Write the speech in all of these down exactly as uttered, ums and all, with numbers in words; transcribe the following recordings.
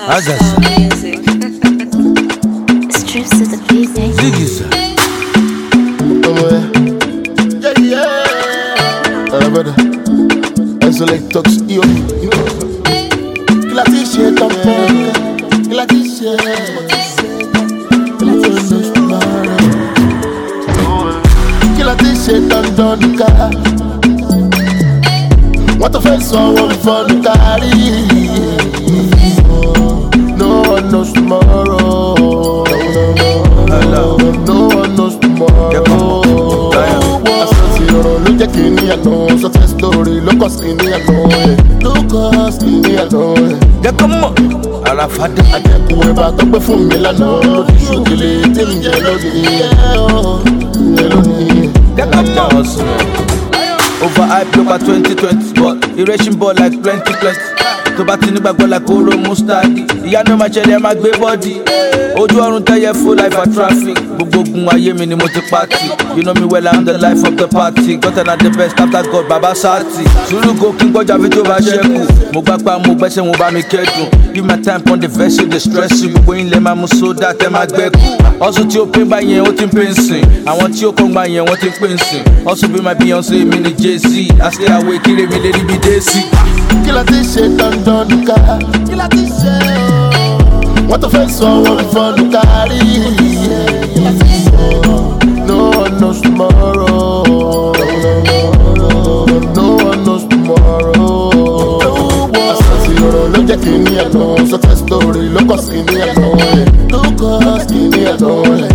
Agasa. Music. Strips to the beat, eh? Zigisa. Yeah, yeah. Uh, brother. Isolate talks, yo. Kill a t-shirt, I'm fine. Kill a t-shirt. Kill a t-shirt, I'm done the car. What the face on one for the carry. No one knows tomorrow. Hello. No one knows tomorrow. Ló jẹ́ kí ní àná success story ló kọ́ sí ní àná ẹ̀ ló kọ́ sí ní àná ẹ̀. Jẹ́ kó mọ̀ ara fàdé. Àjẹkù ẹ̀bà tó gbé fún mi lánàá ló fi ṣòkèlè tí mi jẹ lónìí ẹ̀ ọ́ jẹ lónìí. Jẹ́ kó mọ̀ over hype over twenty twenty but erasing ball like plenty plenty. Tó bá ti nígbàgbọ́ like kóró mustadi ìyá náà máa ṣẹlẹ̀ máa gbé bọ́ọ̀dì. Ojú ọ̀run tẹ́yẹ full life for traffic. Gbogbo ogun ayé mi ni mo ti party. You know me well, I'm the life of the party. Gotten at the best after God, Baba Sati. Sùúrù go kí n gbọ́jà fi tó bá ṣẹ́kù. Mo gbá pa mo gbẹ́sẹ̀ mo bá mi kẹ́dùn. Give my time on the verse you dey stress you. Gbogbo yín lè máa mu soda tẹ́ máa gbẹ́kù. Ọ̀sùn tí ó pín bá yẹn ó ti ń pín sìn. Àwọn tí ó kọ́ ń gbà yẹn wọ́n ti ń pín sìn. Ọ̀sùn bí my Beyonce mi ni Jay-Z. I stay away kí lèmi lè rí bí dé sí. Kí la ti ṣe dandan nìkan? Kí la ti ṣe o? Wọ́n tó fẹ́ sọ wọ́n fi fọ́nù kárí. No one knows tomorrow. No one knows tomorrow. Àṣàṣì ọ̀rọ̀ ló jẹ́ kí ní àná. Success story ló kọ́ sí ní àná ẹ̀. Ló kọ́ sí ní àná ẹ̀.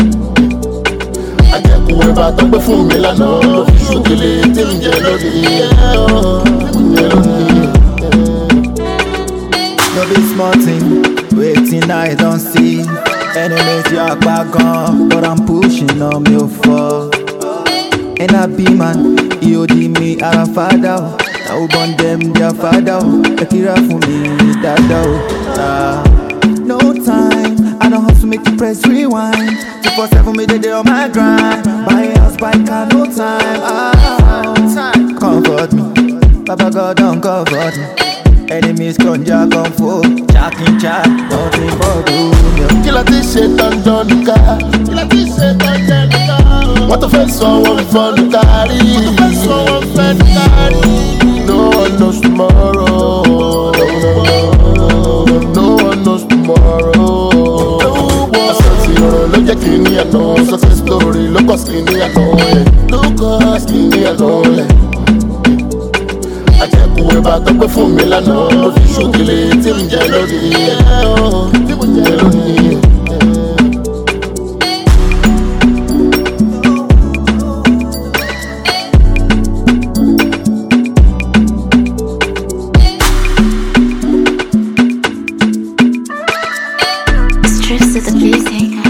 Àjẹkù ẹ̀bà tó gbé fún mi lánàá. Ló fi ṣòkèlè tí mi jẹ lónìí ẹ̀ ọ́ jẹ lónìí. No be small thing, waiting I don't see. Enemies you are back on, but I'm pushing on me for. And I be man, E O D me a father. Now born them their father. Ekira for me, dada. Ah, no time, I don't have to make the press rewind. two four seven me they on my grind. Buy house, buy car, no time. Ah, comfort me, Papa God don't comfort me. Enemies conjure come for Jacking chat, nothing for do. Kí la ti ṣe dandan nìkan? Kí la ti ṣe dandan nìkan? Wọ́n tó fẹ́ sọ wọ́n fi fọ́nù kárí. Wọ́n tó fẹ́ sọ wọ́n fi fẹ́nu kárí. No one knows tomorrow. No one knows tomorrow. Àṣàṣì ọ̀rọ̀ ló jẹ́ kí ní àná. Success story ló kọ́ sí ní àná ẹ̀. Ló kọ́ sí ní àná ẹ̀. Àjẹkù ẹ̀bà tó gbé fún mi lánàá. Ló fi ṣòkèlè tí mi jẹ lónìí ẹ̀ ọ́ jẹ lónìí. Strips to the beat, eh?